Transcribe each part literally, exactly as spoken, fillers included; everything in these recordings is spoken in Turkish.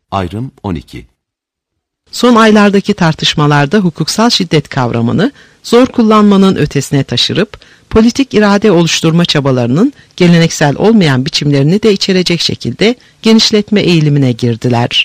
Ayrım on iki. Son aylardaki tartışmalarda hukuksal şiddet kavramını zor kullanmanın ötesine taşırıp, politik irade oluşturma çabalarının geleneksel olmayan biçimlerini de içerecek şekilde genişletme eğilimine girdiler.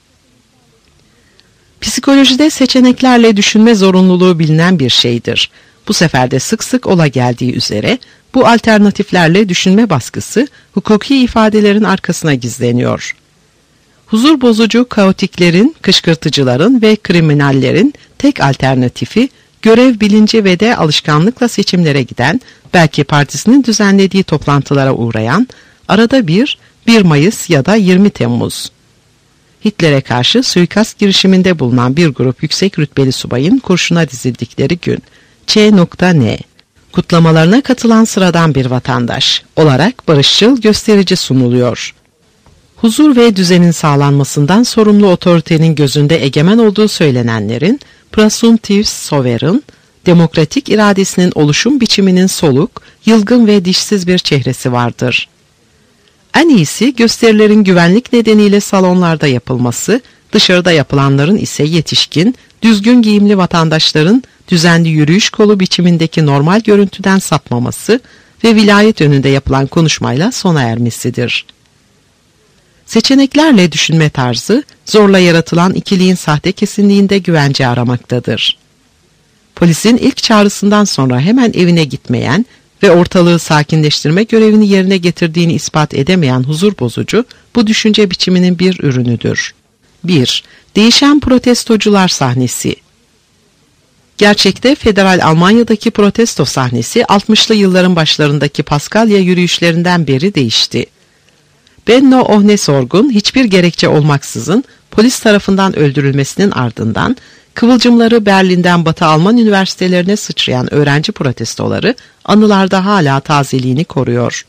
Psikolojide seçeneklerle düşünme zorunluluğu bilinen bir şeydir. Bu sefer de sık sık ola geldiği üzere, bu alternatiflerle düşünme baskısı hukuki ifadelerin arkasına gizleniyor. Huzur bozucu kaotiklerin, kışkırtıcıların ve kriminallerin tek alternatifi, görev bilinci ve de alışkanlıkla seçimlere giden, belki partisinin düzenlediği toplantılara uğrayan, arada bir, bir Mayıs ya da yirmi Temmuz. Hitler'e karşı suikast girişiminde bulunan bir grup yüksek rütbeli subayın kurşuna dizildikleri gün, Ç.N. kutlamalarına katılan sıradan bir vatandaş olarak barışçıl gösterici sunuluyor. Huzur ve düzenin sağlanmasından sorumlu otoritenin gözünde egemen olduğu söylenenlerin, Presumptive Sovereign, demokratik iradesinin oluşum biçiminin soluk, yılgın ve dişsiz bir çehresi vardır. En iyisi gösterilerin güvenlik nedeniyle salonlarda yapılması, dışarıda yapılanların ise yetişkin, düzgün giyimli vatandaşların düzenli yürüyüş kolu biçimindeki normal görüntüden sapmaması ve vilayet önünde yapılan konuşmayla sona ermesidir. Seçeneklerle düşünme tarzı, zorla yaratılan ikiliğin sahte kesinliğinde güvence aramaktadır. Polisin ilk çağrısından sonra hemen evine gitmeyen ve ortalığı sakinleştirme görevini yerine getirdiğini ispat edemeyen huzur bozucu, bu düşünce biçiminin bir ürünüdür. bir. Değişen protestocular sahnesi. Gerçekte federal Almanya'daki protesto sahnesi altmışlı yılların başlarındaki Paskalya yürüyüşlerinden beri değişti. Benno Ohnesorg'un hiçbir gerekçe olmaksızın polis tarafından öldürülmesinin ardından kıvılcımları Berlin'den Batı Alman üniversitelerine sıçrayan öğrenci protestoları anılarda hala tazeliğini koruyor.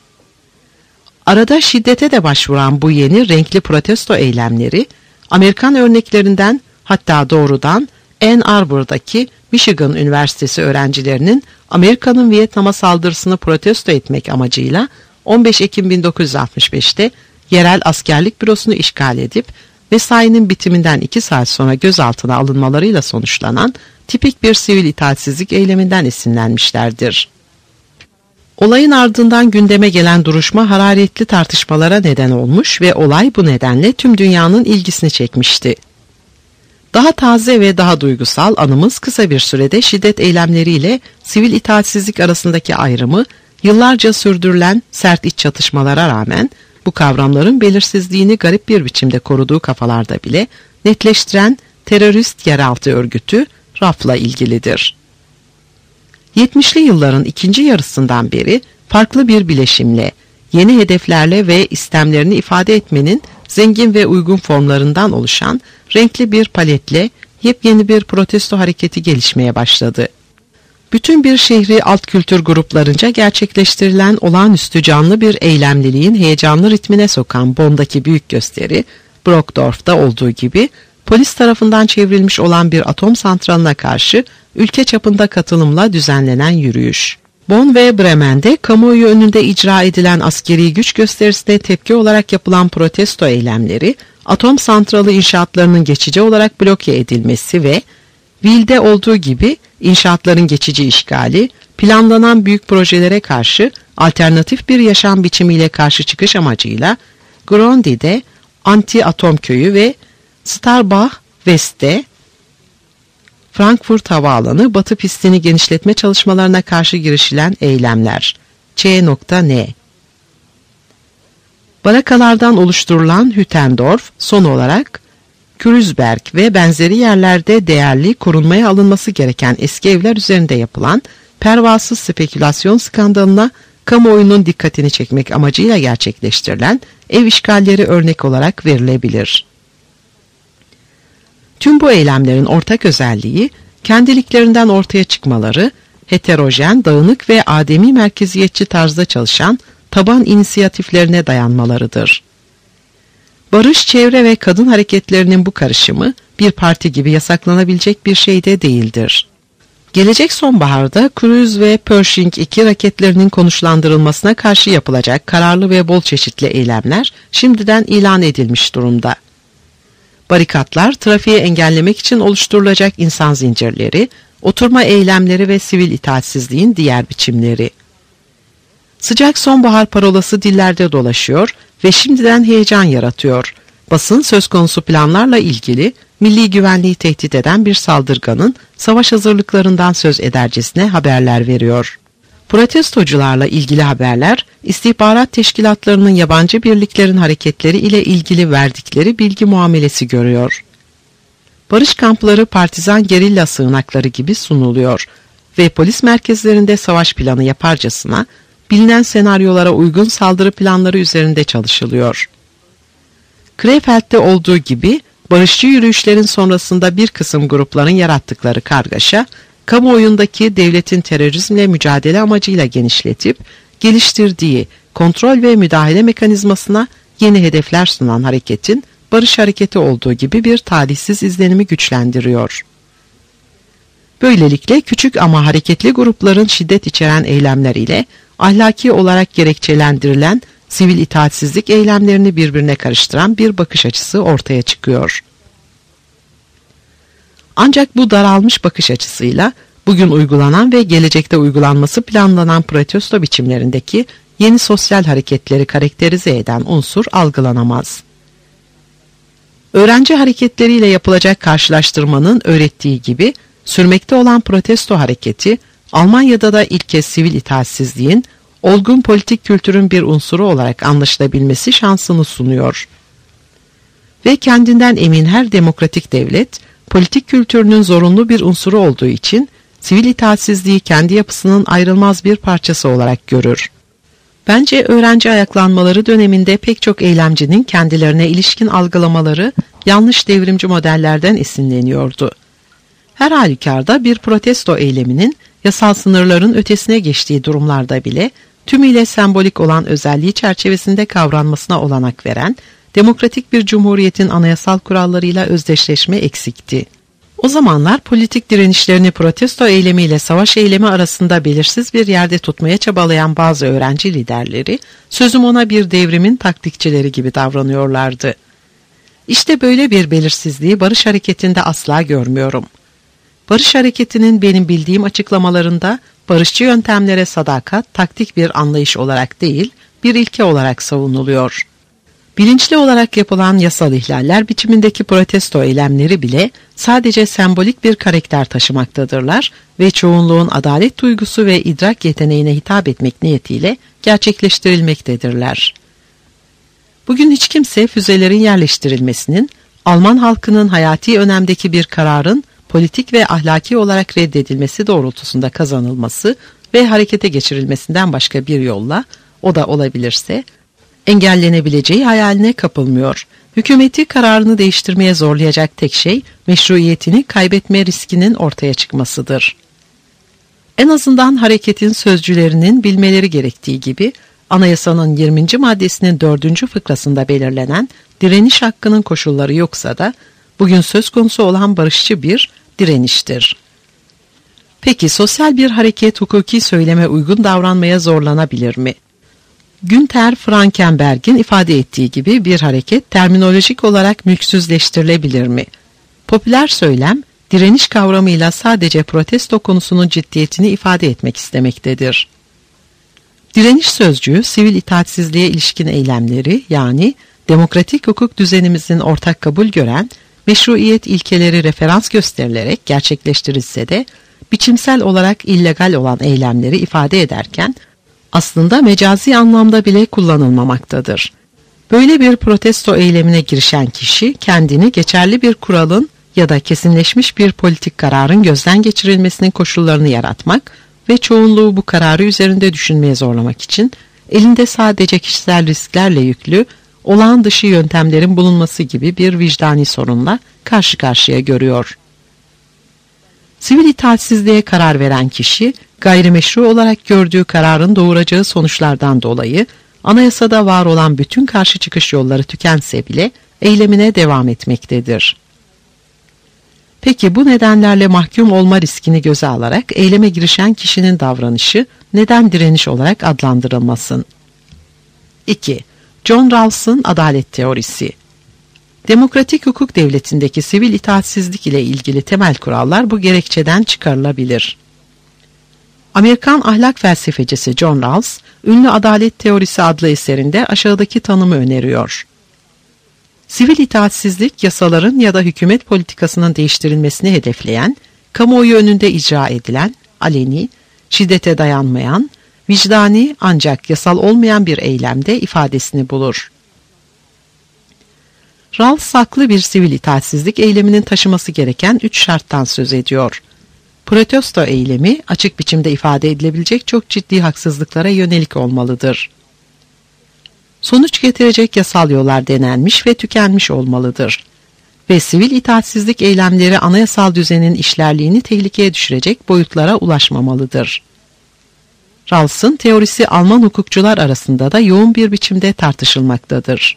Arada şiddete de başvuran bu yeni renkli protesto eylemleri, Amerikan örneklerinden hatta doğrudan Ann Arbor'daki Michigan Üniversitesi öğrencilerinin Amerika'nın Vietnam'a saldırısını protesto etmek amacıyla on beş Ekim bin dokuz yüz altmış beş'te yerel askerlik bürosunu işgal edip mesainin bitiminden iki saat sonra gözaltına alınmalarıyla sonuçlanan tipik bir sivil itaatsizlik eyleminden esinlenmişlerdir. Olayın ardından gündeme gelen duruşma hararetli tartışmalara neden olmuş ve olay bu nedenle tüm dünyanın ilgisini çekmişti. Daha taze ve daha duygusal anımız kısa bir sürede şiddet eylemleriyle sivil itaatsizlik arasındaki ayrımı, yıllarca sürdürülen sert iç çatışmalara rağmen bu kavramların belirsizliğini garip bir biçimde koruduğu kafalarda bile netleştiren terörist yeraltı örgütü R A F'la ilgilidir. yetmişli yılların ikinci yarısından beri farklı bir bileşimle, yeni hedeflerle ve istemlerini ifade etmenin zengin ve uygun formlarından oluşan renkli bir paletle yepyeni bir protesto hareketi gelişmeye başladı. Bütün bir şehri alt kültür gruplarınca gerçekleştirilen olağanüstü canlı bir eylemliliğin heyecanlı ritmine sokan Bonn'daki büyük gösteri, Brockdorf'ta olduğu gibi polis tarafından çevrilmiş olan bir atom santralına karşı ülke çapında katılımla düzenlenen yürüyüş. Bonn ve Bremen'de kamuoyu önünde icra edilen askeri güç gösterisine tepki olarak yapılan protesto eylemleri, atom santralı inşaatlarının geçici olarak bloke edilmesi ve Wil'de olduğu gibi inşaatların geçici işgali, planlanan büyük projelere karşı alternatif bir yaşam biçimiyle karşı çıkış amacıyla Grundy'de anti-atom köyü ve Starbach West'te Frankfurt Havaalanı Batı pistini genişletme çalışmalarına karşı girişilen eylemler. Ç.N. Barakalardan oluşturulan Hüttendorf son olarak Kreuzberg ve benzeri yerlerde değerli korunmaya alınması gereken eski evler üzerinde yapılan pervasız spekülasyon skandalına kamuoyunun dikkatini çekmek amacıyla gerçekleştirilen ev işgalleri örnek olarak verilebilir. Tüm bu eylemlerin ortak özelliği, kendiliklerinden ortaya çıkmaları, heterojen, dağınık ve ademi merkeziyetçi tarzda çalışan taban inisiyatiflerine dayanmalarıdır. Barış, çevre ve kadın hareketlerinin bu karışımı, bir parti gibi yasaklanabilecek bir şey de değildir. Gelecek sonbaharda Cruise ve Pershing iki raketlerinin konuşlandırılmasına karşı yapılacak kararlı ve bol çeşitli eylemler şimdiden ilan edilmiş durumda. Barikatlar, trafiği engellemek için oluşturulacak insan zincirleri, oturma eylemleri ve sivil itaatsizliğin diğer biçimleri. Sıcak sonbahar parolası dillerde dolaşıyor ve şimdiden heyecan yaratıyor. Basın söz konusu planlarla ilgili milli güvenliği tehdit eden bir saldırganın savaş hazırlıklarından söz edercesine haberler veriyor. Protestocularla ilgili haberler, istihbarat teşkilatlarının yabancı birliklerin hareketleri ile ilgili verdikleri bilgi muamelesi görüyor. Barış kampları partizan gerilla sığınakları gibi sunuluyor ve polis merkezlerinde savaş planı yaparcasına bilinen senaryolara uygun saldırı planları üzerinde çalışılıyor. Krefeld'de olduğu gibi barışçı yürüyüşlerin sonrasında bir kısım grupların yarattıkları kargaşa, kamuoyundaki devletin terörizmle mücadele amacıyla genişletip geliştirdiği kontrol ve müdahale mekanizmasına yeni hedefler sunan hareketin barış hareketi olduğu gibi bir talihsiz izlenimi güçlendiriyor. Böylelikle küçük ama hareketli grupların şiddet içeren eylemleriyle ahlaki olarak gerekçelendirilen sivil itaatsizlik eylemlerini birbirine karıştıran bir bakış açısı ortaya çıkıyor. Ancak bu daralmış bakış açısıyla bugün uygulanan ve gelecekte uygulanması planlanan protesto biçimlerindeki yeni sosyal hareketleri karakterize eden unsur algılanamaz. Öğrenci hareketleriyle yapılacak karşılaştırmanın öğrettiği gibi sürmekte olan protesto hareketi, Almanya'da da ilk kez sivil itaatsizliğin olgun politik kültürün bir unsuru olarak anlaşılabilmesi şansını sunuyor. Ve kendinden emin her demokratik devlet, politik kültürünün zorunlu bir unsuru olduğu için sivil itaatsizliği kendi yapısının ayrılmaz bir parçası olarak görür. Bence öğrenci ayaklanmaları döneminde pek çok eylemcinin kendilerine ilişkin algılamaları yanlış devrimci modellerden esinleniyordu. Her halükarda bir protesto eyleminin yasal sınırların ötesine geçtiği durumlarda bile tümüyle sembolik olan özelliği çerçevesinde kavranmasına olanak veren demokratik bir cumhuriyetin anayasal kurallarıyla özdeşleşme eksikti. O zamanlar politik direnişlerini protesto eylemiyle savaş eylemi arasında belirsiz bir yerde tutmaya çabalayan bazı öğrenci liderleri, sözüm ona bir devrimin taktikçileri gibi davranıyorlardı. İşte böyle bir belirsizliği barış hareketinde asla görmüyorum. Barış hareketinin benim bildiğim açıklamalarında barışçı yöntemlere sadakat taktik bir anlayış olarak değil, bir ilke olarak savunuluyor. Bilinçli olarak yapılan yasal ihlaller biçimindeki protesto eylemleri bile sadece sembolik bir karakter taşımaktadırlar ve çoğunluğun adalet duygusu ve idrak yeteneğine hitap etmek niyetiyle gerçekleştirilmektedirler. Bugün hiç kimse füzelerin yerleştirilmesinin, Alman halkının hayati önemdeki bir kararın politik ve ahlaki olarak reddedilmesi doğrultusunda kazanılması ve harekete geçirilmesinden başka bir yolla, o da olabilirse, engellenebileceği hayaline kapılmıyor. Hükümeti kararını değiştirmeye zorlayacak tek şey, meşruiyetini kaybetme riskinin ortaya çıkmasıdır. En azından hareketin sözcülerinin bilmeleri gerektiği gibi, Anayasanın yirminci maddesinin dördüncü fıkrasında belirlenen direniş hakkının koşulları yoksa da, bugün söz konusu olan barışçı bir direniştir. Peki sosyal bir hareket hukuki söyleme uygun davranmaya zorlanabilir mi? Günter Frankenberg'in ifade ettiği gibi bir hareket terminolojik olarak mülksüzleştirilebilir mi? Popüler söylem, direniş kavramıyla sadece protesto konusunun ciddiyetini ifade etmek istemektedir. Direniş sözcüğü, sivil itaatsizliğe ilişkin eylemleri, yani demokratik hukuk düzenimizin ortak kabul gören, meşruiyet ilkeleri referans gösterilerek gerçekleştirilse de, biçimsel olarak illegal olan eylemleri ifade ederken, aslında mecazi anlamda bile kullanılmamaktadır. Böyle bir protesto eylemine girişen kişi, kendini geçerli bir kuralın ya da kesinleşmiş bir politik kararın gözden geçirilmesinin koşullarını yaratmak ve çoğunluğu bu kararı üzerinde düşünmeye zorlamak için, elinde sadece kişisel risklerle yüklü, olağan dışı yöntemlerin bulunması gibi bir vicdani sorunla karşı karşıya görüyor. Sivil itaatsizliğe karar veren kişi, gayrimeşru olarak gördüğü kararın doğuracağı sonuçlardan dolayı, anayasada var olan bütün karşı çıkış yolları tükense bile eylemine devam etmektedir. Peki bu nedenlerle mahkum olma riskini göze alarak eyleme girişen kişinin davranışı neden direniş olarak adlandırılmasın? iki. John Rawls'ın adalet teorisi. Demokratik hukuk devletindeki sivil itaatsizlik ile ilgili temel kurallar bu gerekçeden çıkarılabilir. Amerikan ahlak felsefecisi John Rawls, ünlü Adalet Teorisi adlı eserinde aşağıdaki tanımı öneriyor. Sivil itaatsizlik, yasaların ya da hükümet politikasının değiştirilmesini hedefleyen, kamuoyu önünde icra edilen, aleni, şiddete dayanmayan, vicdani ancak yasal olmayan bir eylemde ifadesini bulur. Rawls haklı bir sivil itaatsizlik eyleminin taşıması gereken üç şarttan söz ediyor. Protesto eylemi açık biçimde ifade edilebilecek çok ciddi haksızlıklara yönelik olmalıdır. Sonuç getirecek yasal yollar denenmiş ve tükenmiş olmalıdır. Ve sivil itaatsizlik eylemleri anayasal düzenin işlerliğini tehlikeye düşürecek boyutlara ulaşmamalıdır. Rawls'ın teorisi Alman hukukçular arasında da yoğun bir biçimde tartışılmaktadır.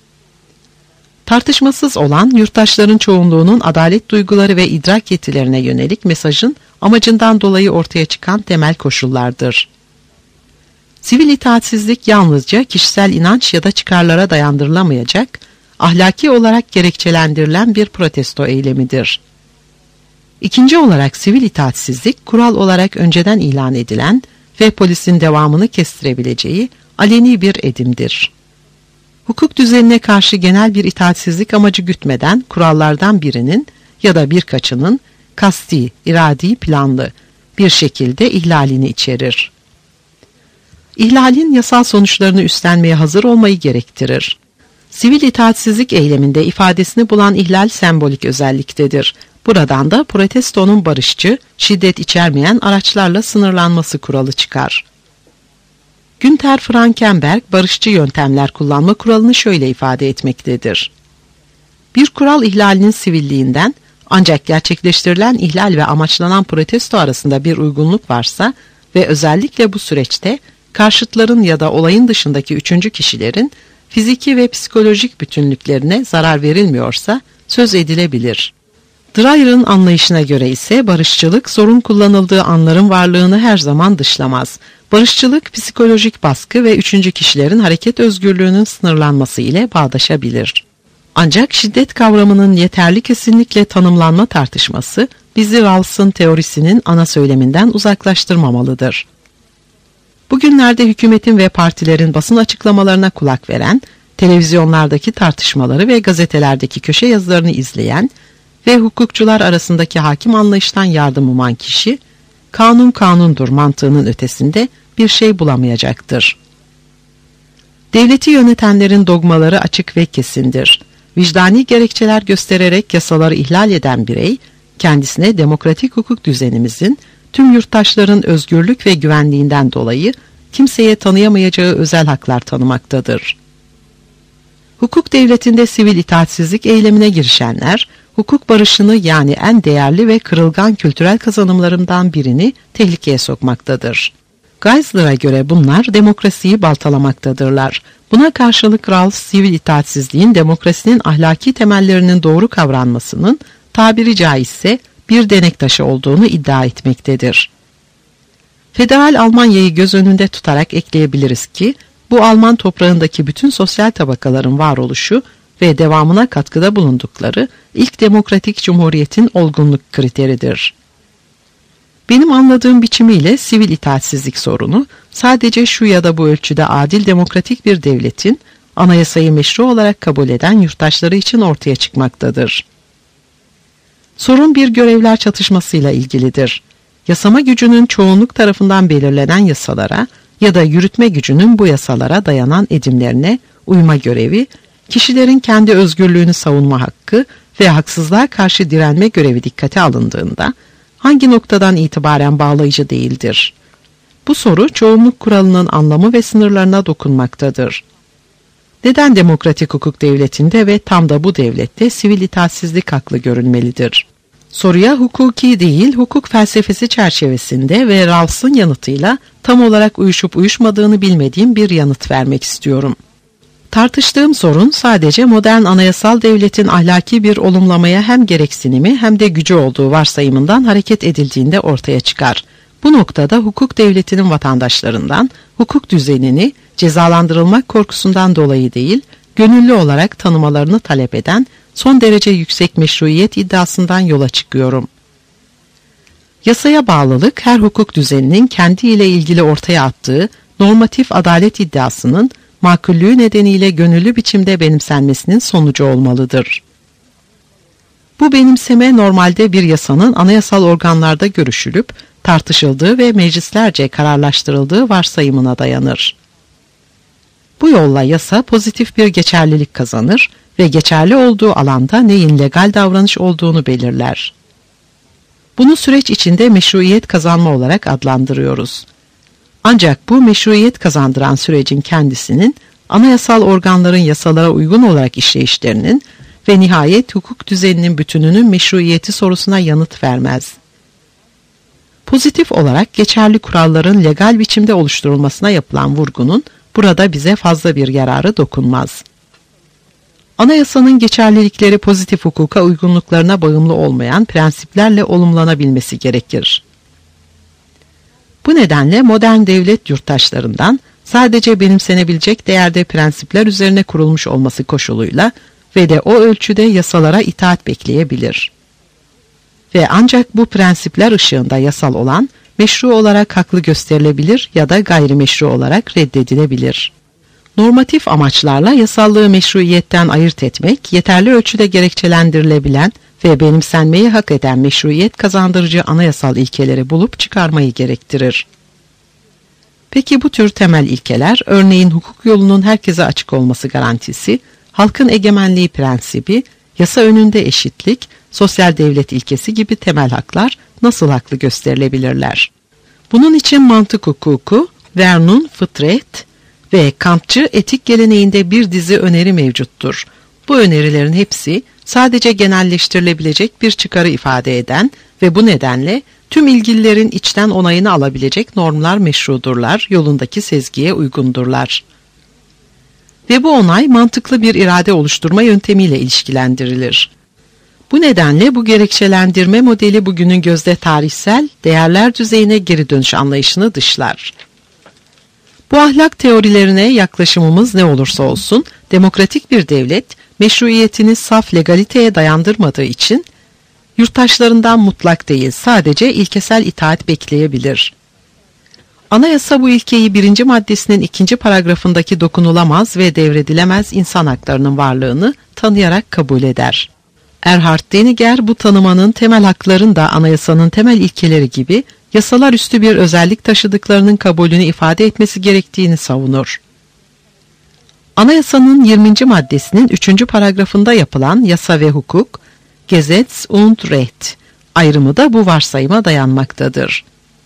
Tartışmasız olan yurttaşların çoğunluğunun adalet duyguları ve idrak yetilerine yönelik mesajın amacından dolayı ortaya çıkan temel koşullardır. Sivil itaatsizlik yalnızca kişisel inanç ya da çıkarlara dayandırılamayacak, ahlaki olarak gerekçelendirilen bir protesto eylemidir. İkinci olarak sivil itaatsizlik, kural olarak önceden ilan edilen ve polisin devamını kestirebileceği aleni bir edimdir. Hukuk düzenine karşı genel bir itaatsizlik amacı gütmeden kurallardan birinin ya da birkaçının kasti, iradi, planlı bir şekilde ihlalini içerir. İhlalin yasal sonuçlarını üstlenmeye hazır olmayı gerektirir. Sivil itaatsizlik eyleminde ifadesini bulan ihlal sembolik özelliktedir. Buradan da protestonun barışçı, şiddet içermeyen araçlarla sınırlanması kuralı çıkar. Günter Frankenberg, barışçı yöntemler kullanma kuralını şöyle ifade etmektedir. Bir kural ihlalinin sivilliğinden, ancak gerçekleştirilen ihlal ve amaçlanan protesto arasında bir uygunluk varsa ve özellikle bu süreçte karşıtların ya da olayın dışındaki üçüncü kişilerin fiziki ve psikolojik bütünlüklerine zarar verilmiyorsa söz edilebilir. Dreyer'ın anlayışına göre ise barışçılık sorun kullanıldığı anların varlığını her zaman dışlamaz. Barışçılık psikolojik baskı ve üçüncü kişilerin hareket özgürlüğünün sınırlanması ile bağdaşabilir. Ancak şiddet kavramının yeterli kesinlikle tanımlanma tartışması bizi Rawls'ın teorisinin ana söyleminden uzaklaştırmamalıdır. Bugünlerde hükümetin ve partilerin basın açıklamalarına kulak veren, televizyonlardaki tartışmaları ve gazetelerdeki köşe yazılarını izleyen ve hukukçular arasındaki hakim anlayıştan yardım uman kişi, kanun kanundur mantığının ötesinde bir şey bulamayacaktır. Devleti yönetenlerin dogmaları açık ve kesindir. Vicdani gerekçeler göstererek yasaları ihlal eden birey, kendisine demokratik hukuk düzenimizin tüm yurttaşların özgürlük ve güvenliğinden dolayı kimseye tanıyamayacağı özel haklar tanımaktadır. Hukuk devletinde sivil itaatsizlik eylemine girişenler, hukuk barışını yani en değerli ve kırılgan kültürel kazanımlarından birini tehlikeye sokmaktadır. Geisler'a göre bunlar demokrasiyi baltalamaktadırlar. Buna karşılık Rawls, sivil itaatsizliğin demokrasinin ahlaki temellerinin doğru kavranmasının tabiri caizse bir denek taşı olduğunu iddia etmektedir. Federal Almanya'yı göz önünde tutarak ekleyebiliriz ki, bu Alman toprağındaki bütün sosyal tabakaların varoluşu ve devamına katkıda bulundukları ilk demokratik cumhuriyetin olgunluk kriteridir. Benim anladığım biçimiyle sivil itaatsizlik sorunu, sadece şu ya da bu ölçüde adil demokratik bir devletin, anayasayı meşru olarak kabul eden yurttaşları için ortaya çıkmaktadır. Sorun bir görevler çatışmasıyla ilgilidir. Yasama gücünün çoğunluk tarafından belirlenen yasalara ya da yürütme gücünün bu yasalara dayanan edimlerine uyma görevi, kişilerin kendi özgürlüğünü savunma hakkı ve haksızlığa karşı direnme görevi dikkate alındığında, hangi noktadan itibaren bağlayıcı değildir? Bu soru çoğunluk kuralının anlamı ve sınırlarına dokunmaktadır. Neden demokratik hukuk devletinde ve tam da bu devlette sivil itaatsizlik haklı görülmelidir? Soruya hukuki değil, hukuk felsefesi çerçevesinde ve Rawls'ın yanıtıyla tam olarak uyuşup uyuşmadığını bilmediğim bir yanıt vermek istiyorum. Tartıştığım sorun sadece modern anayasal devletin ahlaki bir olumlamaya hem gereksinimi hem de gücü olduğu varsayımından hareket edildiğinde ortaya çıkar. Bu noktada hukuk devletinin vatandaşlarından hukuk düzenini cezalandırılmak korkusundan dolayı değil, gönüllü olarak tanımalarını talep eden son derece yüksek meşruiyet iddiasından yola çıkıyorum. Yasaya bağlılık, her hukuk düzeninin kendiyle ilgili ortaya attığı normatif adalet iddiasının makullüğü nedeniyle gönüllü biçimde benimsenmesinin sonucu olmalıdır. Bu benimseme normalde bir yasanın anayasal organlarda görüşülüp, tartışıldığı ve meclislerce kararlaştırıldığı varsayımına dayanır. Bu yolla yasa pozitif bir geçerlilik kazanır ve geçerli olduğu alanda neyin legal davranış olduğunu belirler. Bunu süreç içinde meşruiyet kazanma olarak adlandırıyoruz. Ancak bu meşruiyet kazandıran sürecin kendisinin anayasal organların yasalara uygun olarak işleyişlerinin ve nihayet hukuk düzeninin bütününün meşruiyeti sorusuna yanıt vermez. Pozitif olarak geçerli kuralların legal biçimde oluşturulmasına yapılan vurgunun burada bize fazla bir yararı dokunmaz. Anayasanın geçerlilikleri pozitif hukuka uygunluklarına bağımlı olmayan prensiplerle olumlanabilmesi gerekir. Bu nedenle modern devlet yurttaşlarından sadece benimsenebilecek değerde prensipler üzerine kurulmuş olması koşuluyla ve de o ölçüde yasalara itaat bekleyebilir. Ve ancak bu prensipler ışığında yasal olan, meşru olarak haklı gösterilebilir ya da gayrimeşru olarak reddedilebilir. Normatif amaçlarla yasallığı meşruiyetten ayırt etmek, yeterli ölçüde gerekçelendirilebilen ve benimsenmeyi hak eden meşruiyet kazandırıcı anayasal ilkeleri bulup çıkarmayı gerektirir. Peki bu tür temel ilkeler, örneğin hukuk yolunun herkese açık olması garantisi, halkın egemenliği prensibi, yasa önünde eşitlik, sosyal devlet ilkesi gibi temel haklar nasıl haklı gösterilebilirler? Bunun için mantık hukuku, Vernun fıtret ve Kantçı etik geleneğinde bir dizi öneri mevcuttur. Bu önerilerin hepsi sadece genelleştirilebilecek bir çıkarı ifade eden ve bu nedenle tüm ilgililerin içten onayını alabilecek normlar meşrudurlar, yolundaki sezgiye uygundurlar. Ve bu onay mantıklı bir irade oluşturma yöntemiyle ilişkilendirilir. Bu nedenle bu gerekçelendirme modeli bugünün gözde tarihsel değerler düzeyine geri dönüş anlayışını dışlar. Bu ahlak teorilerine yaklaşımımız ne olursa olsun, demokratik bir devlet, meşruiyetini saf legaliteye dayandırmadığı için, yurttaşlarından mutlak değil, sadece ilkesel itaat bekleyebilir. Anayasa bu ilkeyi birinci maddesinin ikinci paragrafındaki dokunulamaz ve devredilemez insan haklarının varlığını tanıyarak kabul eder. Erhard Deniger bu tanımanın temel hakların da anayasanın temel ilkeleri gibi yasalar üstü bir özellik taşıdıklarının kabulünü ifade etmesi gerektiğini savunur. Anayasanın yirminci maddesinin üçüncü paragrafında yapılan yasa ve hukuk, Gesetz und Recht ayrımı da bu varsayıma dayanmaktadır.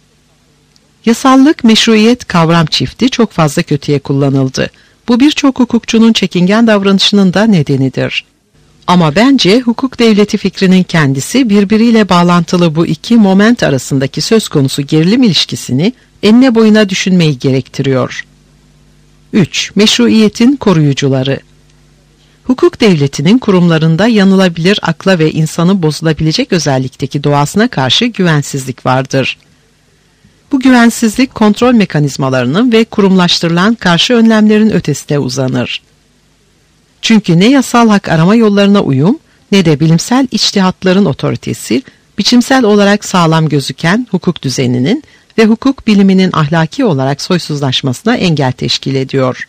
Yasallık, meşruiyet kavram çifti çok fazla kötüye kullanıldı. Bu birçok hukukçunun çekingen davranışının da nedenidir. Ama bence hukuk devleti fikrinin kendisi birbiriyle bağlantılı bu iki moment arasındaki söz konusu gerilim ilişkisini enine boyuna düşünmeyi gerektiriyor. üç. Meşruiyetin koruyucuları. Hukuk devletinin kurumlarında yanılabilir akla ve insanı bozulabilecek özellikteki doğasına karşı güvensizlik vardır. Bu güvensizlik kontrol mekanizmalarının ve kurumlaştırılan karşı önlemlerin ötesine uzanır. Çünkü ne yasal hak arama yollarına uyum ne de bilimsel içtihatların otoritesi, biçimsel olarak sağlam gözüken hukuk düzeninin ve hukuk biliminin ahlaki olarak soysuzlaşmasına engel teşkil ediyor.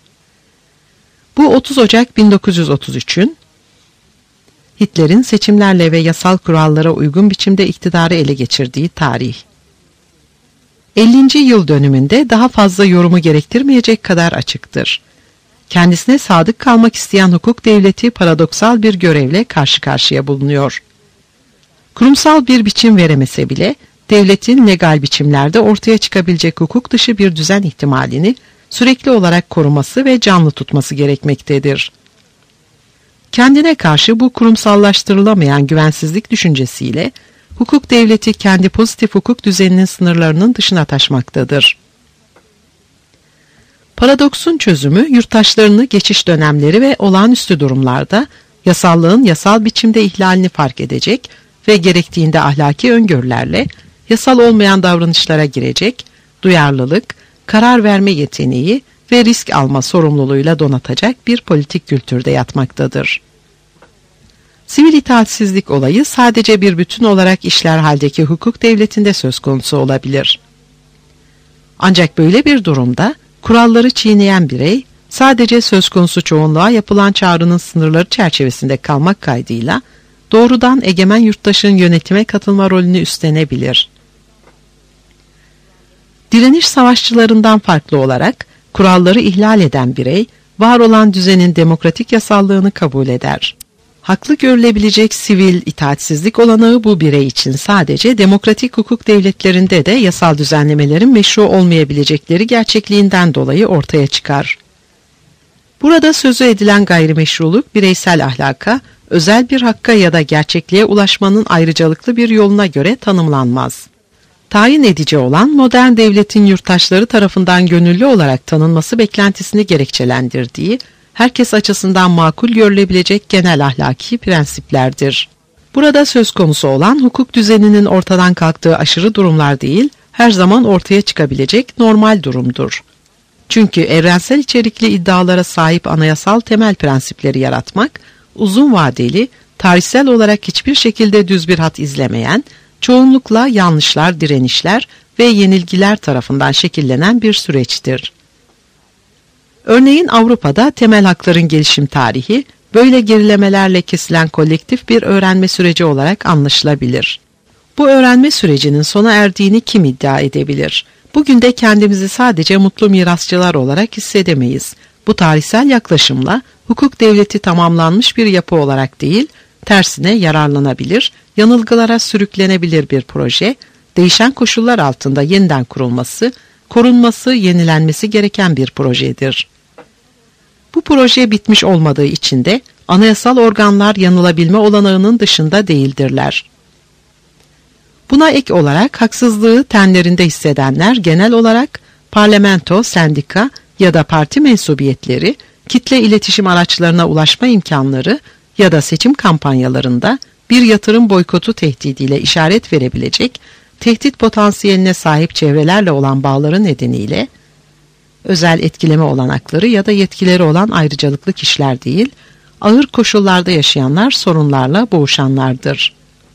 Bu otuz Ocak bin dokuz yüz otuz üçün, Hitler'in seçimlerle ve yasal kurallara uygun biçimde iktidarı ele geçirdiği tarih. ellinci yıl dönümünde daha fazla yorumu gerektirmeyecek kadar açıktır. Kendisine sadık kalmak isteyen hukuk devleti paradoksal bir görevle karşı karşıya bulunuyor. Kurumsal bir biçim veremese bile, devletin legal biçimlerde ortaya çıkabilecek hukuk dışı bir düzen ihtimalini sürekli olarak koruması ve canlı tutması gerekmektedir. Kendine karşı bu kurumsallaştırılamayan güvensizlik düşüncesiyle, hukuk devleti kendi pozitif hukuk düzeninin sınırlarının dışına taşmaktadır. Paradoksun çözümü, yurttaşlarını geçiş dönemleri ve olağanüstü durumlarda yasallığın yasal biçimde ihlalini fark edecek ve gerektiğinde ahlaki öngörülerle yasal olmayan davranışlara girecek, duyarlılık, karar verme yeteneği ve risk alma sorumluluğuyla donatacak bir politik kültürde yatmaktadır. Sivil itaatsizlik olayı sadece bir bütün olarak işler haldeki hukuk devletinde söz konusu olabilir. Ancak böyle bir durumda kuralları çiğneyen birey, sadece söz konusu çoğunluğa yapılan çağrının sınırları çerçevesinde kalmak kaydıyla doğrudan egemen yurttaşın yönetime katılma rolünü üstlenebilir. Direniş savaşçılarından farklı olarak kuralları ihlal eden birey, var olan düzenin demokratik yasallığını kabul eder. Haklı görülebilecek sivil itaatsizlik olanağı bu birey için sadece demokratik hukuk devletlerinde de yasal düzenlemelerin meşru olmayabilecekleri gerçekliğinden dolayı ortaya çıkar. Burada sözü edilen gayrimeşruluk bireysel ahlaka, özel bir hakka ya da gerçekliğe ulaşmanın ayrıcalıklı bir yoluna göre tanımlanmaz. Tayin edici olan modern devletin yurttaşları tarafından gönüllü olarak tanınması beklentisini gerekçelendirdiği, herkes açısından makul görülebilecek genel ahlaki prensiplerdir. Burada söz konusu olan hukuk düzeninin ortadan kalktığı aşırı durumlar değil, her zaman ortaya çıkabilecek normal durumdur. Çünkü evrensel içerikli iddialara sahip anayasal temel prensipleri yaratmak, uzun vadeli, tarihsel olarak hiçbir şekilde düz bir hat izlemeyen, çoğunlukla yanlışlar, direnişler ve yenilgiler tarafından şekillenen bir süreçtir. Örneğin Avrupa'da temel hakların gelişim tarihi, böyle gerilemelerle kesilen kolektif bir öğrenme süreci olarak anlaşılabilir. Bu öğrenme sürecinin sona erdiğini kim iddia edebilir? Bugün de kendimizi sadece mutlu mirasçılar olarak hissedemeyiz. Bu tarihsel yaklaşımla hukuk devleti tamamlanmış bir yapı olarak değil, tersine yararlanabilir, yanılgılara sürüklenebilir bir proje, değişen koşullar altında yeniden kurulması, korunması, yenilenmesi gereken bir projedir. Bu proje bitmiş olmadığı için de anayasal organlar yanılabilme olanağının dışında değildirler. Buna ek olarak haksızlığı tenlerinde hissedenler genel olarak parlamento, sendika ya da parti mensubiyetleri, kitle iletişim araçlarına ulaşma imkanları ya da seçim kampanyalarında bir yatırım boykotu tehdidiyle işaret verebilecek tehdit potansiyeline sahip çevrelerle olan bağları nedeniyle özel etkileme olanakları ya da yetkileri olan ayrıcalıklı kişiler değil, ağır koşullarda yaşayanlar sorunlarla boğuşanlardır.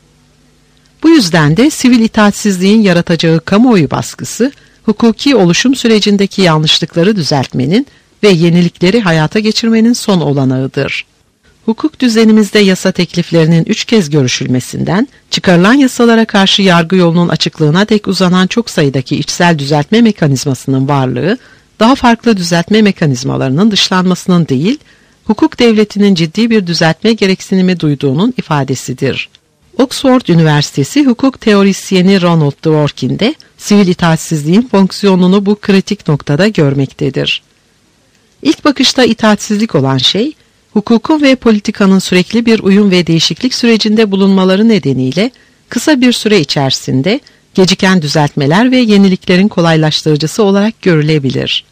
Bu yüzden de sivil itaatsizliğin yaratacağı kamuoyu baskısı, hukuki oluşum sürecindeki yanlışlıkları düzeltmenin ve yenilikleri hayata geçirmenin son olanağıdır. Hukuk düzenimizde yasa tekliflerinin üç kez görüşülmesinden, çıkarılan yasalara karşı yargı yolunun açıklığına dek uzanan çok sayıdaki içsel düzeltme mekanizmasının varlığı, daha farklı düzeltme mekanizmalarının dışlanmasının değil, hukuk devletinin ciddi bir düzeltme gereksinimi duyduğunun ifadesidir. Oxford Üniversitesi hukuk teorisyeni Ronald Dworkin de sivil itaatsizliğin fonksiyonunu bu kritik noktada görmektedir. İlk bakışta itaatsizlik olan şey, hukukun ve politikanın sürekli bir uyum ve değişiklik sürecinde bulunmaları nedeniyle kısa bir süre içerisinde geciken düzeltmeler ve yeniliklerin kolaylaştırıcısı olarak görülebilir.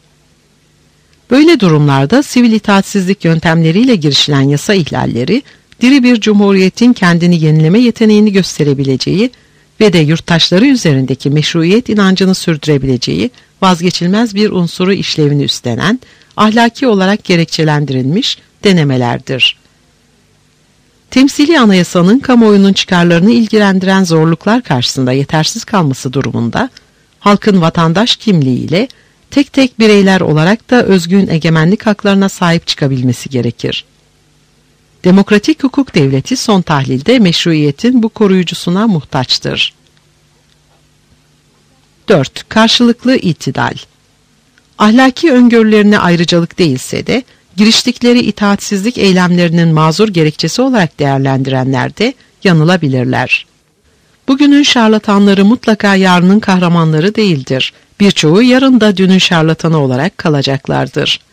Böyle durumlarda sivil itaatsizlik yöntemleriyle girişilen yasa ihlalleri, diri bir cumhuriyetin kendini yenileme yeteneğini gösterebileceği ve de yurttaşları üzerindeki meşruiyet inancını sürdürebileceği vazgeçilmez bir unsuru işlevini üstlenen, ahlaki olarak gerekçelendirilmiş denemelerdir. Temsili anayasanın kamuoyunun çıkarlarını ilgilendiren zorluklar karşısında yetersiz kalması durumunda, halkın vatandaş kimliğiyle tek tek bireyler olarak da özgün egemenlik haklarına sahip çıkabilmesi gerekir. Demokratik hukuk devleti son tahlilde meşruiyetin bu koruyucusuna muhtaçtır. dört. Karşılıklı itidal. Ahlaki öngörülerine ayrıcalık değilse de, giriştikleri itaatsizlik eylemlerinin mazur gerekçesi olarak değerlendirenler de yanılabilirler. Bugünün şarlatanları mutlaka yarının kahramanları değildir. Birçoğu yarın da dünün şarlatanı olarak kalacaklardır.